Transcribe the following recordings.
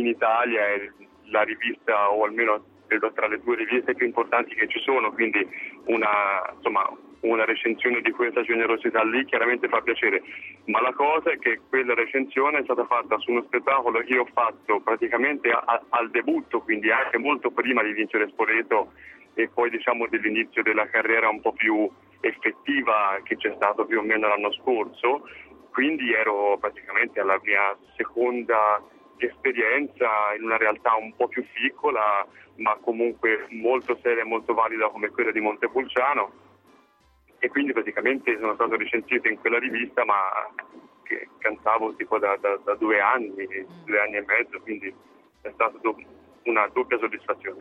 Italia è la rivista, o almeno credo tra le 2 riviste più importanti che ci sono, quindi una recensione di questa generosità lì chiaramente fa piacere, ma la cosa è che quella recensione è stata fatta su uno spettacolo che io ho fatto praticamente al debutto, quindi anche molto prima di vincere Spoleto e poi dell'inizio della carriera un po' più effettiva che c'è stato più o meno l'anno scorso, quindi ero praticamente alla mia seconda esperienza in una realtà un po' più piccola, ma comunque molto seria e molto valida come quella di Montepulciano, e quindi praticamente sono stato recensito in quella rivista, ma che cantavo tipo da 2 anni e mezzo, quindi è stata una doppia soddisfazione.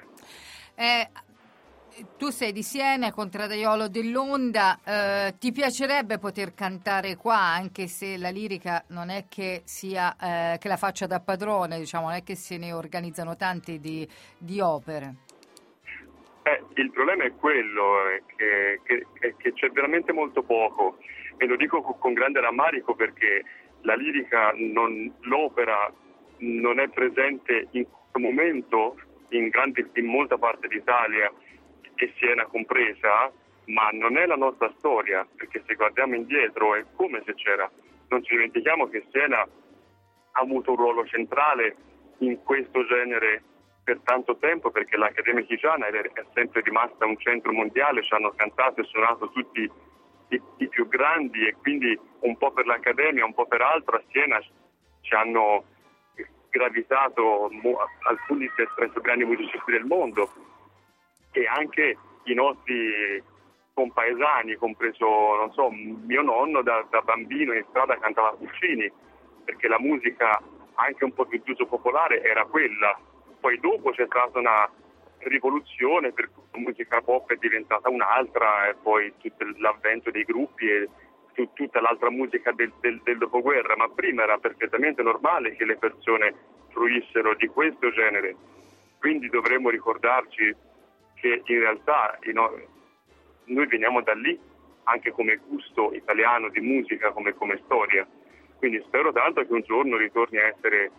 Tu sei di Siena, contraddaiolo dell'Onda, ti piacerebbe poter cantare qua, anche se la lirica non è che sia che la faccia da padrone, non è che se ne organizzano tante di opere? Il problema è quello, che c'è veramente molto poco, e lo dico con grande rammarico perché la lirica, l'opera non è presente in questo momento in molta parte d'Italia, e Siena compresa, ma non è la nostra storia, perché se guardiamo indietro è come se c'era. Non ci dimentichiamo che Siena ha avuto un ruolo centrale in questo genere per tanto tempo, perché l'Accademia Chigiana è sempre rimasta un centro mondiale, ci hanno cantato e suonato tutti i più grandi, e quindi un po' per l'Accademia, un po' per altro a Siena ci hanno gravitato alcuni tra i più grandi musicisti del mondo, e anche i nostri compaesani, compreso, mio nonno da bambino in strada cantava Puccini, perché la musica anche un po' più d'uso popolare era quella. Poi dopo c'è stata una rivoluzione, per cui la musica pop è diventata un'altra, e poi tutto l'avvento dei gruppi e tutta l'altra musica del dopoguerra, ma prima era perfettamente normale che le persone fruissero di questo genere. Quindi dovremmo ricordarci che in realtà noi veniamo da lì, anche come gusto italiano di musica, come storia. Quindi spero tanto che un giorno ritorni a essere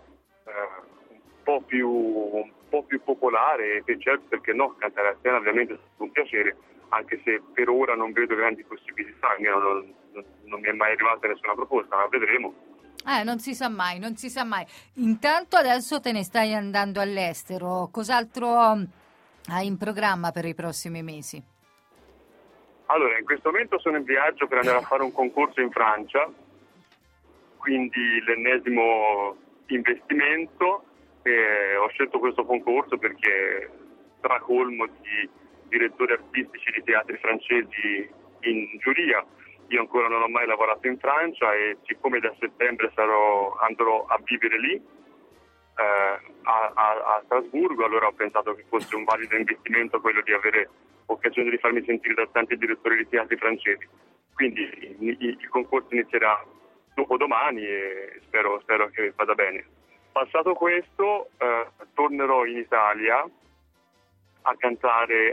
un po' più popolare, e certo, perché no, cantare a Siena ovviamente è un piacere, anche se per ora non vedo grandi possibilità, non mi è mai arrivata nessuna proposta, ma vedremo. Non si sa mai. Intanto adesso te ne stai andando all'estero, cos'altro hai in programma per i prossimi mesi? Allora, in questo momento sono in viaggio per andare a fare un concorso in Francia, quindi l'ennesimo investimento. Ho scelto questo concorso perché stracolmo di direttori artistici di teatri francesi in giuria. Io ancora non ho mai lavorato in Francia, e siccome da settembre andrò a vivere lì, a Strasburgo, allora ho pensato che fosse un valido investimento quello di avere occasione di farmi sentire da tanti direttori di teatri francesi. Quindi il concorso inizierà dopodomani e spero che vada bene. Passato questo, tornerò in Italia a cantare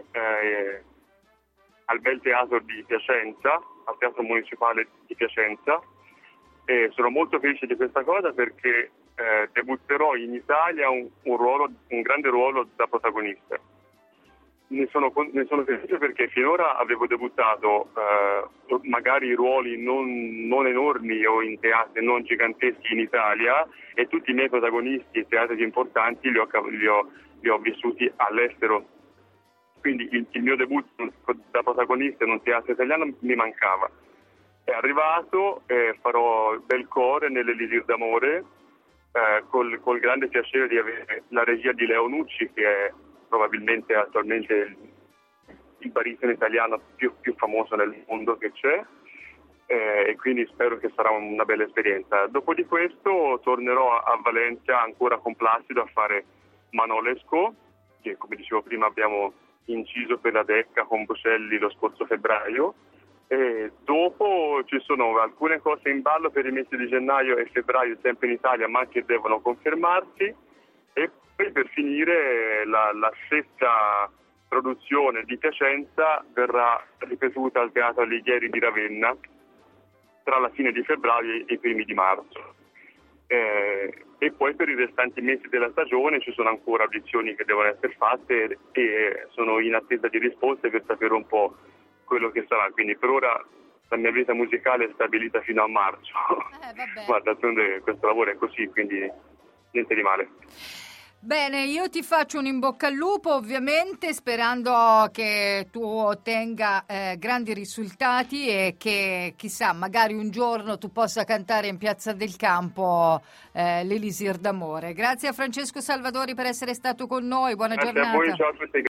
al Bel Teatro di Piacenza, al Teatro Municipale di Piacenza, e sono molto felice di questa cosa perché debutterò in Italia un grande ruolo da protagonista. Ne sono felice perché finora avevo debuttato magari ruoli non enormi o in teatri non giganteschi in Italia, e tutti i miei protagonisti e teatri importanti li ho vissuti all'estero. Quindi il mio debutto da protagonista in un teatro italiano mi mancava. È arrivato, farò Bel Cuore nell'Elisir d'Amore, col grande piacere di avere la regia di Leo Nucci, che è probabilmente attualmente il baritono italiano più famoso nel mondo che c'è, e quindi spero che sarà una bella esperienza. Dopo di questo tornerò a Valencia ancora con Placido a fare Manolesco, che come dicevo prima abbiamo inciso per la Decca con Bocelli lo scorso febbraio, e dopo ci sono alcune cose in ballo per i mesi di gennaio e febbraio sempre in Italia, ma che devono confermarsi, e poi per finire la sesta produzione di Piacenza verrà ripetuta al Teatro Alighieri di Ravenna tra la fine di febbraio e i primi di marzo. e poi per i restanti mesi della stagione ci sono ancora audizioni che devono essere fatte e sono in attesa di risposte per sapere un po' quello che sarà, quindi per ora la mia vita musicale è stabilita fino a marzo. Ma d'altronde questo lavoro è così, quindi niente di male. Bene, io ti faccio un in bocca al lupo, ovviamente, sperando che tu ottenga grandi risultati e che, chissà, magari un giorno tu possa cantare in Piazza del Campo l'Elisir d'amore. Grazie a Francesco Salvadori per essere stato con noi, buona giornata. Grazie a voi, ciao a tutti.